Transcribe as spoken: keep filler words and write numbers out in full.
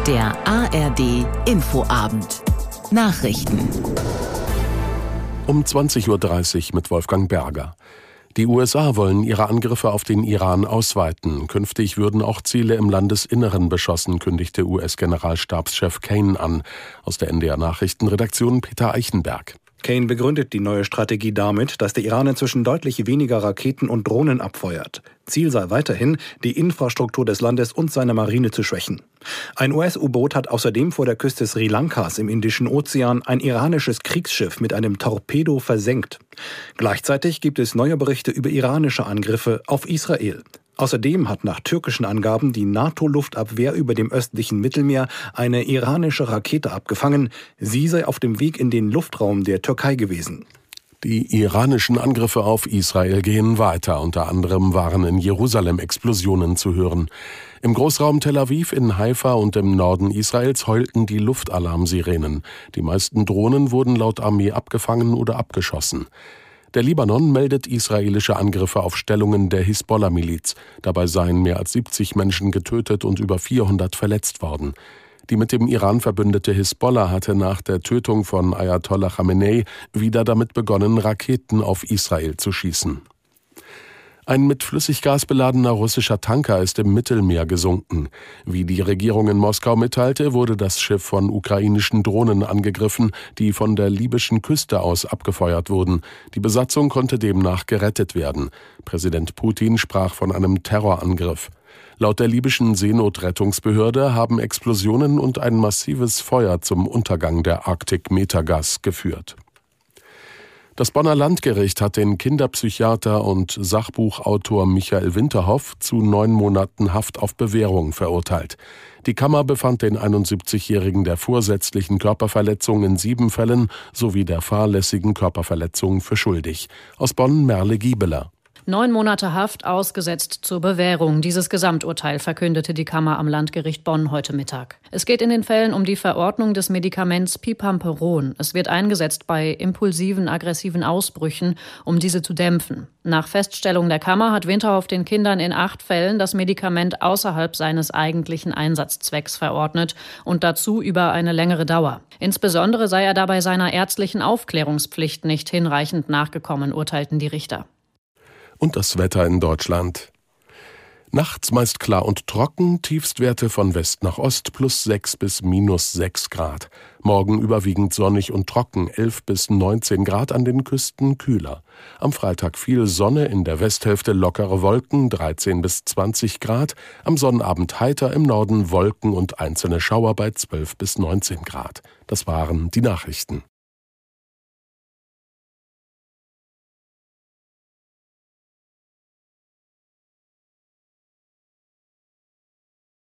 Der A R D Infoabend. Nachrichten. Um zwanzig Uhr dreißig mit Wolfgang Berger. Die U S A wollen ihre Angriffe auf den Iran ausweiten. Künftig würden auch Ziele im Landesinneren beschossen, kündigte U S-Generalstabschef Kane an. Aus der N D R-Nachrichtenredaktion Peter Eichenberg. Kane begründet die neue Strategie damit, dass der Iran inzwischen deutlich weniger Raketen und Drohnen abfeuert. Ziel sei weiterhin, die Infrastruktur des Landes und seine Marine zu schwächen. Ein U S-U-Boot hat außerdem vor der Küste Sri Lankas im Indischen Ozean ein iranisches Kriegsschiff mit einem Torpedo versenkt. Gleichzeitig gibt es neue Berichte über iranische Angriffe auf Israel. Außerdem hat nach türkischen Angaben die NATO-Luftabwehr über dem östlichen Mittelmeer eine iranische Rakete abgefangen. Sie sei auf dem Weg in den Luftraum der Türkei gewesen. Die iranischen Angriffe auf Israel gehen weiter. Unter anderem waren in Jerusalem Explosionen zu hören. Im Großraum Tel Aviv, in Haifa und im Norden Israels heulten die Luftalarmsirenen. Die meisten Drohnen wurden laut Armee abgefangen oder abgeschossen. Der Libanon meldet israelische Angriffe auf Stellungen der Hisbollah-Miliz. Dabei seien mehr als siebzig Menschen getötet und über vierhundert verletzt worden. Die mit dem Iran verbündete Hisbollah hatte nach der Tötung von Ayatollah Khamenei wieder damit begonnen, Raketen auf Israel zu schießen. Ein mit Flüssiggas beladener russischer Tanker ist im Mittelmeer gesunken. Wie die Regierung in Moskau mitteilte, wurde das Schiff von ukrainischen Drohnen angegriffen, die von der libyschen Küste aus abgefeuert wurden. Die Besatzung konnte demnach gerettet werden. Präsident Putin sprach von einem Terrorangriff. Laut der libyschen Seenotrettungsbehörde haben Explosionen und ein massives Feuer zum Untergang der Arctic Metagas geführt. Das Bonner Landgericht hat den Kinderpsychiater und Sachbuchautor Michael Winterhoff zu neun Monaten Haft auf Bewährung verurteilt. Die Kammer befand den einundsiebzigjährigen der vorsätzlichen Körperverletzung in sieben Fällen sowie der fahrlässigen Körperverletzung für schuldig. Aus Bonn Merle Giebeler. Neun Monate Haft ausgesetzt zur Bewährung. Dieses Gesamturteil verkündete die Kammer am Landgericht Bonn heute Mittag. Es geht in den Fällen um die Verordnung des Medikaments Pipamperon. Es wird eingesetzt bei impulsiven, aggressiven Ausbrüchen, um diese zu dämpfen. Nach Feststellung der Kammer hat Winterhoff den Kindern in acht Fällen das Medikament außerhalb seines eigentlichen Einsatzzwecks verordnet und dazu über eine längere Dauer. Insbesondere sei er dabei seiner ärztlichen Aufklärungspflicht nicht hinreichend nachgekommen, urteilten die Richter. Und das Wetter in Deutschland. Nachts meist klar und trocken, Tiefstwerte von West nach Ost plus sechs bis minus sechs Grad. Morgen überwiegend sonnig und trocken, elf bis neunzehn Grad, an den Küsten kühler. Am Freitag viel Sonne, in der Westhälfte lockere Wolken, dreizehn bis zwanzig Grad. Am Sonnabend heiter, im Norden Wolken und einzelne Schauer bei zwölf bis neunzehn Grad. Das waren die Nachrichten.